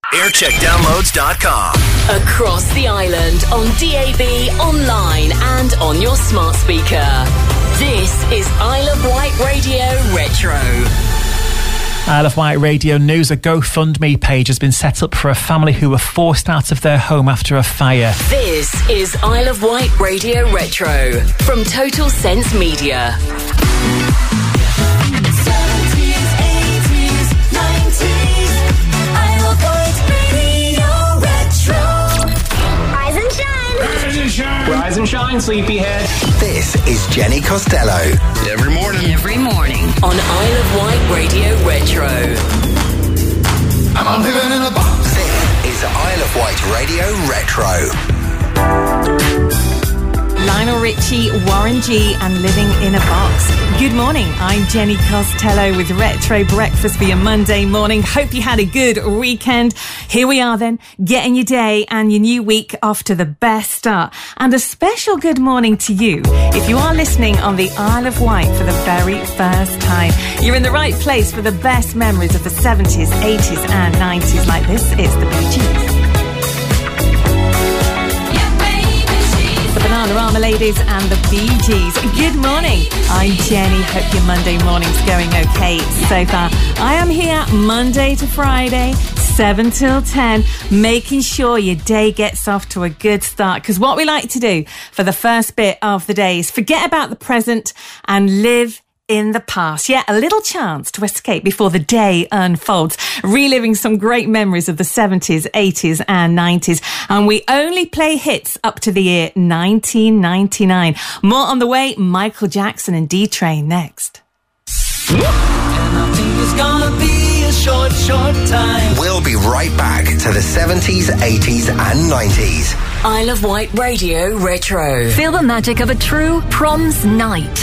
Aircheckdownloads.com. Across the island, on DAB, online and on your smart speaker. This is Isle of Wight Radio Retro. Isle of Wight Radio News. A GoFundMe page has been set up for a family who were forced out of their home after a fire. This is Isle of Wight Radio Retro from Total Sense Media. 70s, 80s, 90s, Isle of Wight Radio Retro. Rise and shine. Rise and shine. Rise and shine, sleepyhead. This is Jenny Costello. Every morning. On Isle of Wight Radio Retro. I'm living in a box. This is Isle of Wight Radio Retro. Lionel Richie, Warren G and Living in a Box. Good morning, I'm Jenny Costello with Retro Breakfast for your Monday morning. Hope you had a good weekend. Here we are then, getting your day and your new week off to the best start. And a special good morning to you if you are listening on the Isle of Wight for the very first time. You're in the right place for the best memories of the 70s, 80s and 90s like this. It's the Bee Gees. The Bananarama Ladies and the Bee Gees. Good morning. I'm Jenny. Hope your Monday morning's going okay so far. I am here Monday to Friday, 7 till 10, making sure your day gets off to a good start. Because what we like to do for the first bit of the day is forget about the present and live in the past. Yeah, a little chance to escape before the day unfolds. Reliving some great memories of the 70s, 80s and 90s. And we only play hits up to the year 1999. More on the way, Michael Jackson and D-Train next. And I think it's gonna be a short time. We'll be right back to the 70s, 80s and 90s. Isle of Wight Radio Retro. Feel the magic of a true proms night.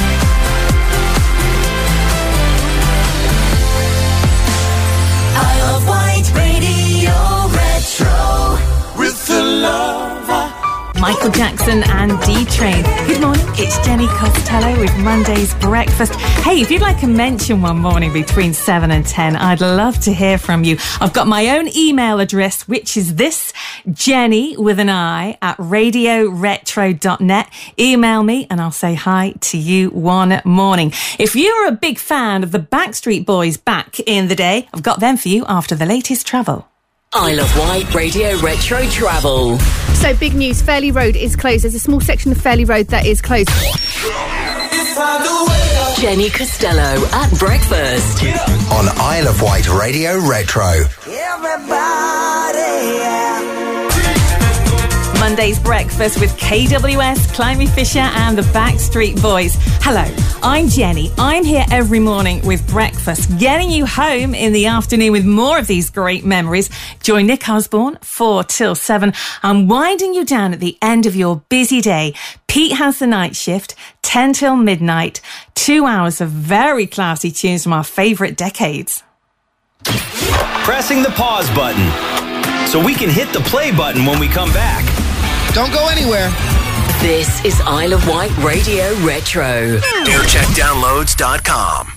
Isle of Wight Radio Retro with the lover. Michael Jackson and D-Train. Good morning, it's Jenny Costello with Monday's Breakfast. Hey, if you'd like a mention one morning between 7 and 10, I'd love to hear from you. I've got my own email address, which is this, Jenny with an I at radioretro.net. Email me and I'll say hi to you one morning. If you're a big fan of the Backstreet Boys back in the day, I've got them for you after the latest travel. Isle of Wight Radio Retro Travel. So big news, Fairley Road is closed. There's a small section of Fairley Road that is closed. Jenny Costello at breakfast. On Isle of Wight Radio Retro. Monday's Breakfast with KWS, Climby Fisher and the Backstreet Boys. Hello, I'm Jenny. I'm here every morning with breakfast, getting you home in the afternoon with more of these great memories. Join Nick Osborne, 4 till 7. I'm winding you down at the end of your busy day. Pete has the night shift, 10 till midnight. 2 hours of very classy tunes from our favourite decades. Pressing the pause button so we can hit the play button when we come back. Don't go anywhere. This is Isle of Wight Radio Retro. Aircheckdownloads.com.